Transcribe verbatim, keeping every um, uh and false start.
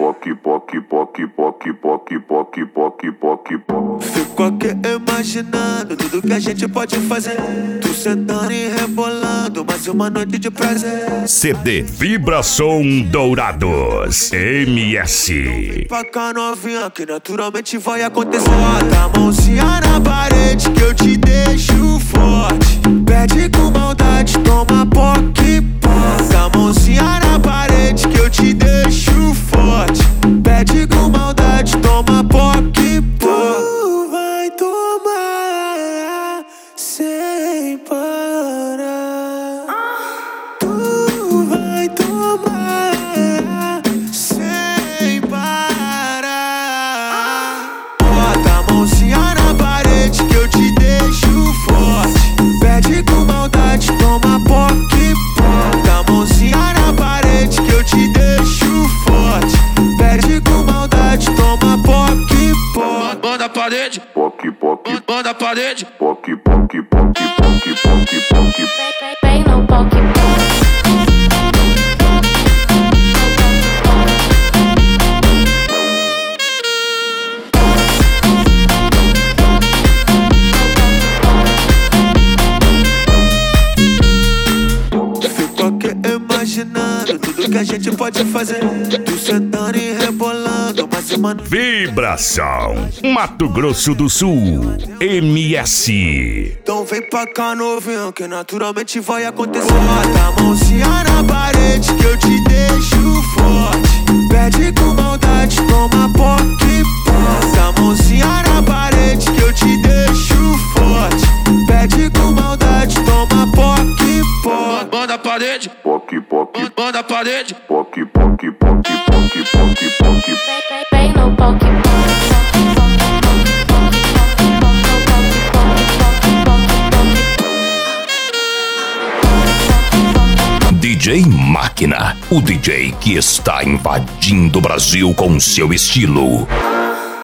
poque, poque, poque, poque, poque, poque, poque, poque, poque. Fico aqui imaginando tudo que a gente pode fazer. Tu sentando e rebolando, mais uma noite de prazer. C D Vibração Dourados M S. Pra cá novinha que naturalmente vai acontecer. Bota a mãozinha na parede que eu te deixo forte. Pede com maldade, toma poque, poque. A mãozinha na parede que eu te deixo forte. Pede com maldade, toma poque, poque. Tu vai tomar sem parar. Tu vai tomar sem parar. Bota a mãozinha na parede que eu te deixo forte. Pede com maldade, toma poque, poque. A mãozinha na parede que eu te deixo forte. Pede com maldade, toma poque, poque. Banda a parede, Poque, poque, banda a parede. poque, poque, poque, poque, poque, poque. Bem no poque. Fico aqui imaginando tudo que a gente pode fazer. Tu sentando e rebolando, mais uma noite. Vibração Mato Grosso do Sul M S. Então vem pra cá novinho que naturalmente vai acontecer. Bota a mãozinha na parede que eu te deixo forte. Pede com maldade, toma poque, poque. A mãozinha na parede que eu te deixo forte. Pede com maldade, toma poque, poque. Banda a parede, Poque, poque, banda a parede. poque, poque, poque, poque, poque, poque. Bem no poque. D J Máquina, o D J que está invadindo o Brasil com seu estilo.